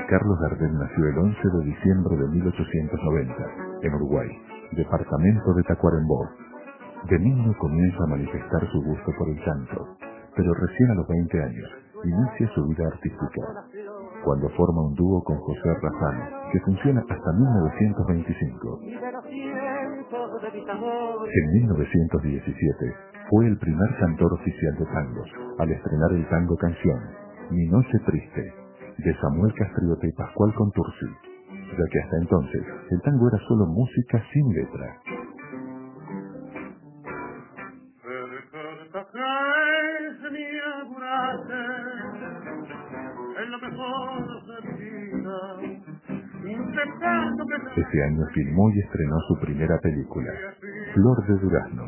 Carlos Gardel nació el 11 de diciembre de 1890, en Uruguay, departamento de Tacuarembó. De niño comienza a manifestar su gusto por el canto, pero recién a los 20 años inicia su vida artística, cuando forma un dúo con José Razano, que funciona hasta 1925. En 1917 fue el primer cantor oficial de tangos, al estrenar el tango canción Mi Noche Triste, de Samuel Castriote y Pascual Contursi, ya que hasta entonces el tango era solo música sin letra. Ese año filmó y estrenó su primera película, Flor de Durazno.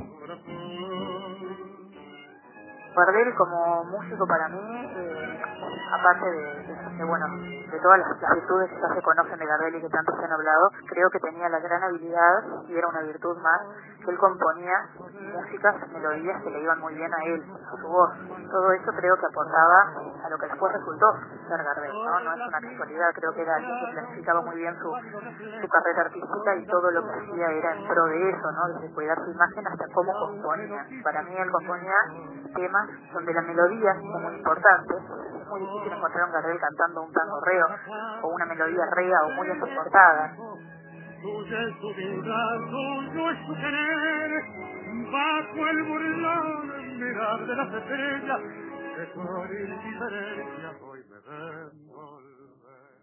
Gardel como músico para mí, aparte de todas las virtudes que ya se conocen de Gardel y que tanto se han hablado, creo que tenía la gran habilidad, y era una virtud más, que él componía músicas, melodías que le iban muy bien a él, a su voz. Todo eso creo que aportaba a lo que después resultó ser Gardel, ¿no? No es una casualidad, creo que era alguien que planificaba muy bien su carrera artística, y todo lo que hacía era en pro de eso, ¿no? Desde cuidar su imagen hasta cómo componía. Para mí él componía temas donde la melodía es muy importante. Es muy difícil encontrar un Gardel cantando un tango reo o una melodía rea o muy entrecortada. Tuya es su vida, tuyo es su querer, bajo el burlón mirar de las estrellas, que por indiferencia hoy me ven volver.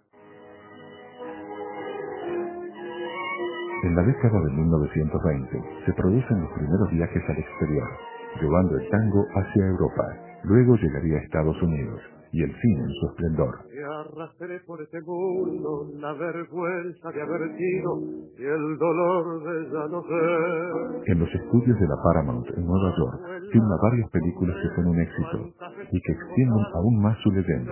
En la década de 1920 se producen los primeros viajes al exterior, llevando el tango hacia Europa. Luego llegaría a Estados Unidos, y el cine en su esplendor. Y arrastré por este mundo la vergüenza de haber sido y el dolor de ya no ser. En los estudios de la Paramount en Nueva York, filma varias películas que son un éxito y que extienden aún más su leyenda.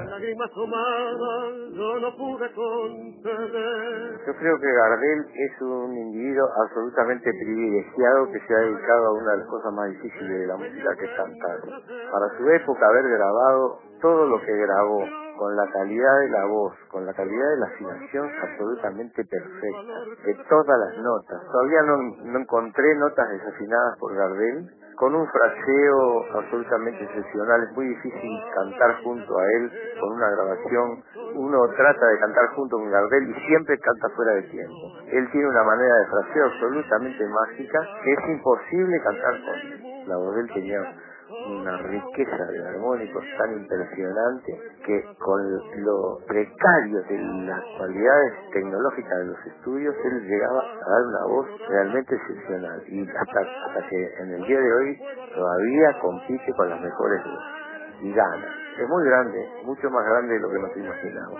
Yo creo que Gardel es un individuo absolutamente privilegiado que se ha dedicado a una de las cosas más difíciles de la música, que es cantar. Para su época, haber grabado todo lo que grabó, con la calidad de la voz, con la calidad de la afinación absolutamente perfecta, de todas las notas. Todavía no encontré notas desafinadas por Gardel, con un fraseo absolutamente excepcional. Es muy difícil cantar junto a él con una grabación. Uno trata de cantar junto con Gardel y siempre canta fuera de tiempo. Él tiene una manera de fraseo absolutamente mágica que es imposible cantar con él. La voz de él tenía una riqueza de armónicos tan impresionante que con lo precario de las cualidades tecnológicas de los estudios, él llegaba a dar una voz realmente excepcional, y hasta que en el día de hoy todavía compite con las mejores voces y gana. Es muy grande, mucho más grande de lo que nos imaginamos.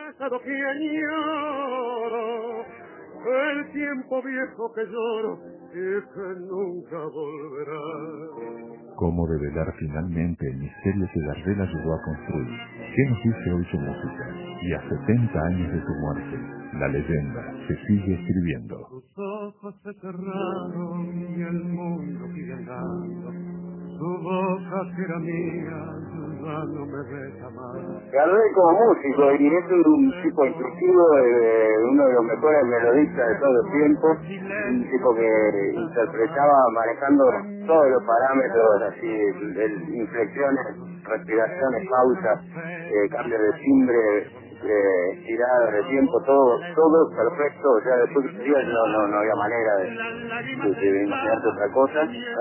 El tiempo viejo que lloro y que nunca volverá. Cómo develar finalmente el misterio que Gardel ayudó a construir. ¿Qué nos dice hoy su música? Y a 70 años de su muerte, la leyenda se sigue escribiendo. Sus ojos se cerraron y el mundo sigue andando. Su boca que era mía ya no me deja más. Gardel como músico, y es un tipo instructivo, uno de los mejores melodistas de todos los tiempos, un tipo que interpretaba manejando todos los parámetros, así, inflexiones, respiraciones, pausas, cambios de timbre, tiradas de tiempo, todo perfecto. O sea, después de días no había manera de imaginarse otra cosa.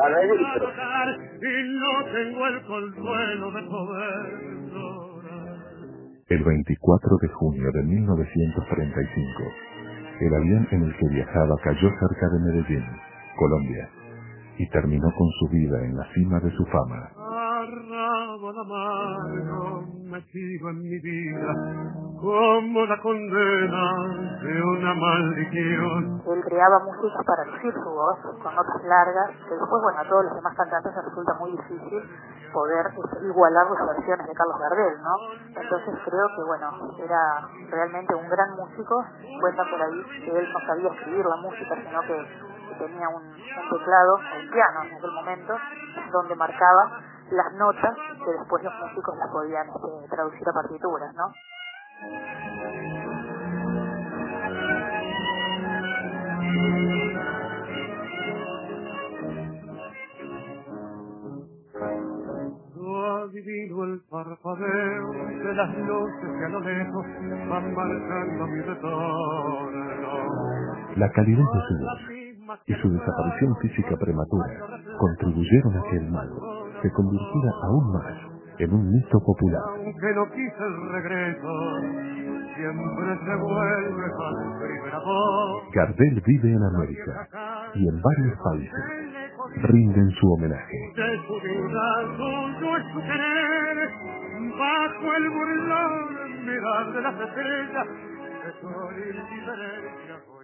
Y no tengo el consuelo de poder llorar. El 24 de junio de 1935, el avión en el que viajaba cayó cerca de Medellín, Colombia, y terminó con su vida en la cima de su fama. Arrabal amargo metido en mi vida, como la condena de una maldición. Él creaba música para lucir su voz, con notas largas, que después, bueno, a todos los demás cantantes les resulta muy difícil poder igualar las versiones de Carlos Gardel, ¿no? Entonces creo que, bueno, era realmente un gran músico. Cuentan por ahí que él no sabía escribir la música, sino que tenía un teclado, un piano en aquel momento, donde marcaba las notas que después los músicos las podían traducir a partituras, ¿no? Adivino el parpadeo de las luces que a lo lejos van marcando mi retorno. La calidez de su voz y su desaparición física prematura contribuyeron a que el mago se convirtiera aún más en un mito popular. Aunque no quise el regreso, siempre se vuelve al primer amor. Gardel vive en América y en varios países rinden su homenaje. De su vida suyo es su querer, bajo el burlón mirar de las estrellas, de su indiferencia.